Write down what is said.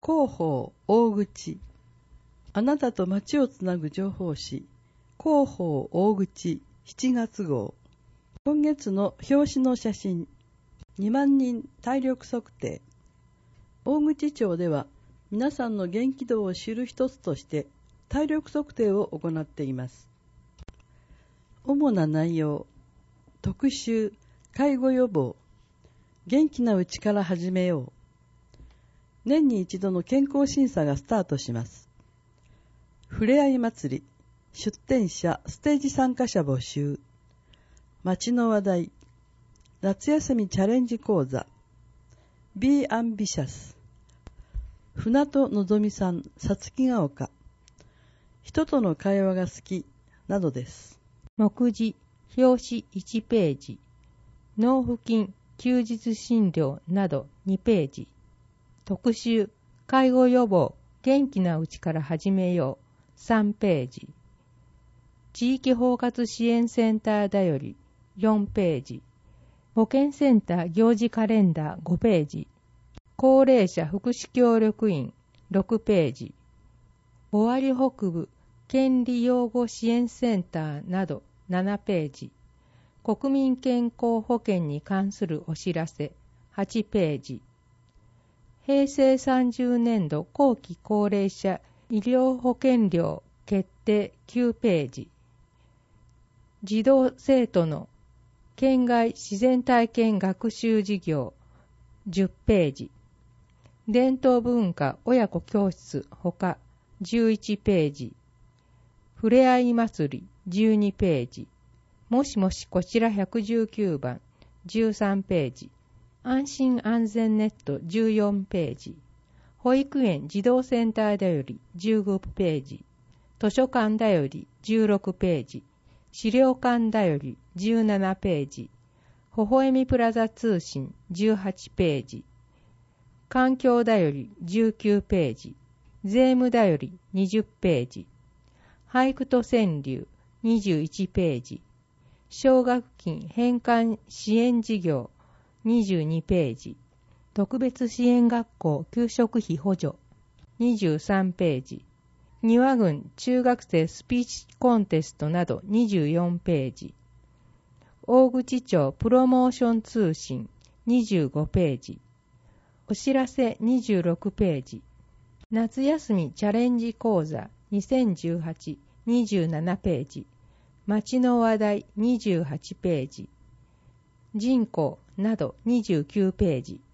広報大口。あなたと街をつなぐ情報誌、広報大口7月号。今月の表紙の写真、2万人体力測定。大口町では皆さんの元気度を知る一つとして体力測定を行っています。主な内容、特集、介護予防、元気なうちから始めよう。年に一度の健康審査がスタートします。ふれあい祭り、出展者、ステージ参加者募集、街の話題、夏休みチャレンジ講座、Be Ambitious、船戸のぞみさん、さつきが丘、人との会話が好き、などです。 目次、表紙1ページ、納付金、休日診療など2ページ、特集、介護予防、元気なうちから始めよう、3ページ、地域包括支援センターだより、4ページ、保健センター行事カレンダー5ページ、高齢者福祉協力員6ページ、尾張北部権利養護支援センターなど7ページ、国民健康保険に関するお知らせ8ページ、平成30年度後期高齢者医療保険料決定9ページ、児童生徒の県外自然体験学習事業10ページ、伝統文化親子教室ほか11ページ、ふれあい祭り12ページ、もしもしこちら119番13ページ、安心安全ネット14ページ、保育園児童センターだより15ページ、図書館だより16ページ、資料館だより17ページ、微笑みプラザ通信18ページ、環境だより19ページ、税務だより20ページ、俳句と川柳21ページ、奨学金返還支援事業22ページ、特別支援学校給食費補助23ページ、庭郡中学生スピーチコンテストなど24ページ、大口町プロモーション通信25ページ、お知らせ26ページ、夏休みチャレンジ講座2018 27ページ、街の話題28ページ、人口など29ページ、